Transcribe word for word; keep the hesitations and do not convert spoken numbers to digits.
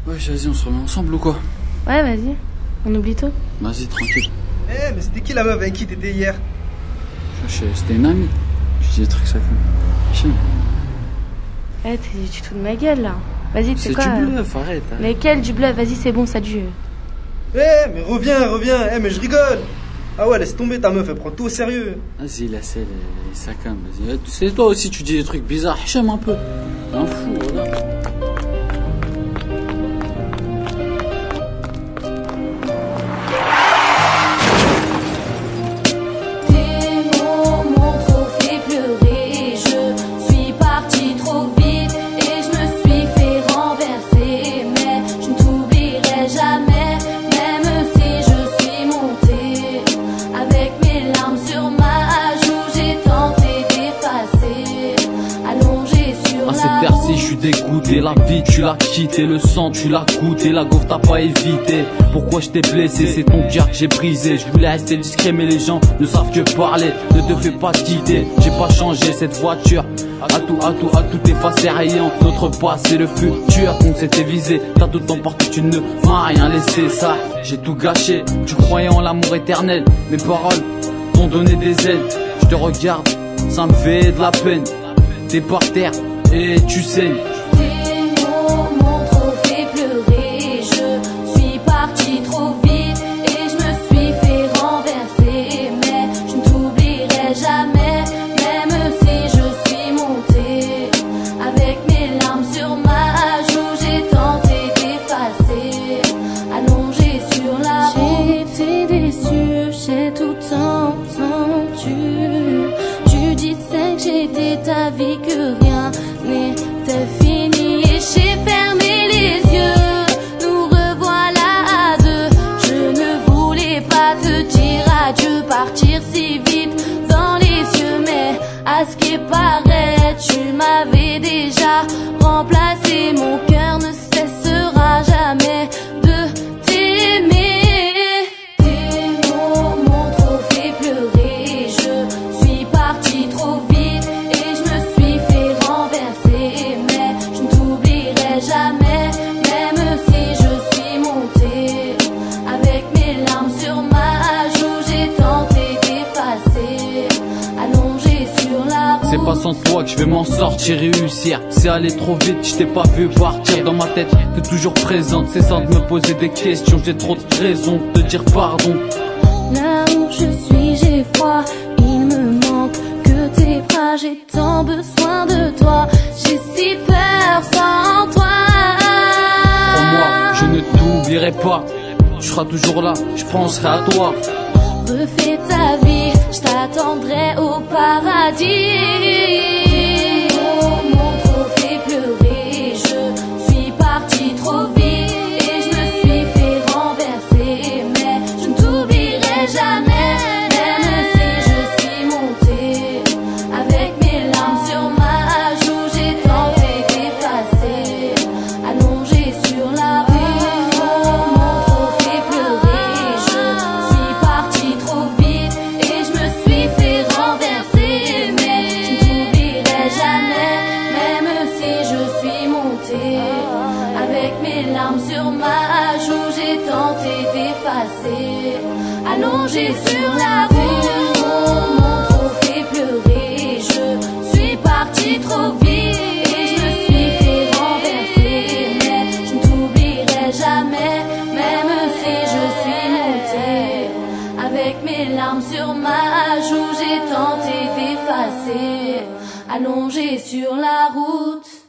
Ouais, vas-y, on se remet ensemble ou quoi? Ouais, vas-y. On oublie tout. Vas-y, tranquille. Eh, mais c'était qui la meuf avec qui t'étais hier? C'était une amie. Tu dis des trucs, ça fait. Chien. Eh, tu te fous de ma gueule là. Vas-y, tu sais C'est quoi? du bluff, arrête. arrête. Mais quel du bluff? Vas-y, c'est bon, ça dure. Eh, mais reviens, reviens. Eh, mais je rigole. Ah ouais, laisse tomber ta meuf, elle prend tout au sérieux. Vas-y, la selle, ça calme, vas-y. C'est toi aussi, tu dis des trucs bizarres. Hacham un peu. Un fou, voilà. Je suis dégoûté, la vie tu l'as quitté, le sang tu l'as goûté, la gaufre t'as pas évité. Pourquoi je t'ai blessé, c'est ton cœur que j'ai brisé. Je voulais rester discret mais les gens ne savent que parler. Ne te fais pas quitter, j'ai pas changé cette voiture. À tout, à tout, à tout effacer, rien. Notre passé, le futur qu'on s'était visé. T'as tout emporté, tu ne m'as rien laissé. Ça, j'ai tout gâché. Tu croyais en l'amour éternel, mes paroles t'ont donné des ailes. Je te regarde, ça me fait de la peine. T'es par terre et tu sais. Tes mots m'ont trop fait pleurer. Je suis partie trop vite et je me suis fait renverser. Mais je ne t'oublierai jamais, même si je suis montée. Avec mes larmes sur ma joue, j'ai tenté d'effacer. Allongée sur la route, j'ai été déçue, j'ai tout entendu. Tu disais que j'étais ta vie, que rien n'était fini et j'ai fermé les yeux. Nous revoilà à deux. Je ne voulais pas te dire adieu, partir si vite dans les yeux, mais à ce qui paraît, tu m'avais déjà remplacé. Mon cœur ne cessera jamais de t'aimer. Tes mots m'ont trop fait pleurer. Je suis partie trop vite et je me suis fait renverser. Mais je ne t'oublierai jamais, même si je suis montée. Avec mes larmes sur ma joue, j'ai tenté d'effacer. Allongée sur la route. C'est pas sans toi que je vais m'en sortir et réussir. C'est aller trop vite, je t'ai pas vu partir. Dans ma tête, t'es toujours présente. C'est sans de me poser des questions. J'ai trop de raisons de te dire pardon. Là où je suis, j'ai froid. Il me manque que tes bras. J'ai tant besoin de toi. J'ai si peur sans toi. Pour moi, je ne t'oublierai pas. Tu seras toujours là, je penserai à toi. Refais ta vie, je t'attendrai au paradis. Oh, m'ont trop fait pleurer. Je suis partie trop vite et je me suis fait renverser. Mais je ne t'oublierai jamais, même si je suis montée. Avec mes larmes sur ma joue, j'ai tenté d'effacer. Allongée sur la route. Avec mes larmes sur ma joue, j'ai tenté d'effacer. Allongée sur la route, m'ont trop fait pleurer. Je suis partie trop vite et je me suis fait renverser. Mais je ne t'oublierai jamais, même si je suis montée. Avec mes larmes sur ma joue, j'ai tenté d'effacer. Allongée sur la route.